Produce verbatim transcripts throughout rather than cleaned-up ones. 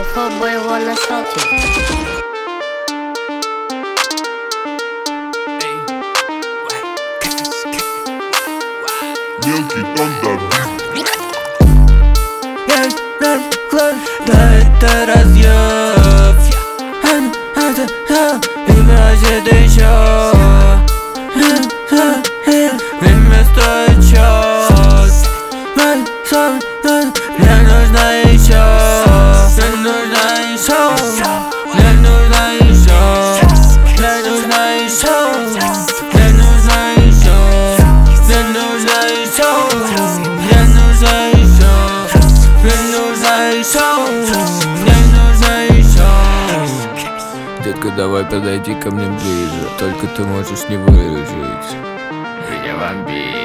Алфа боевой нашел тебя. Мелкий тон да это разъеб. И бросит еще. Время стоит час. Мне нужно еще. Мне нужно еще. Мне нужно еще. Мне нужно еще. Мне нужно еще. Мне нужно еще. Мне нужно еще. Мне нужно еще. Мне нужно еще. Детка, давай подойди ко мне ближе. Только ты можешь не выжить. Я вампир.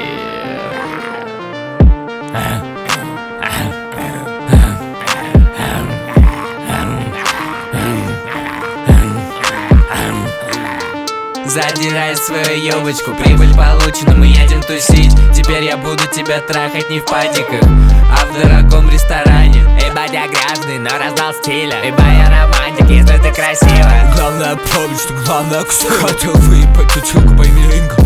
Задирай свою ёбочку, прибыль получена, мы едем тусить. Теперь я буду тебя трахать не в падиках, а в дорогом ресторане. Ибо я грязный, но раздал стиля. Ибо я романтик, если ты красивая. Главное помнить, что главное кстати. Хотел выебать училку по имени Инга.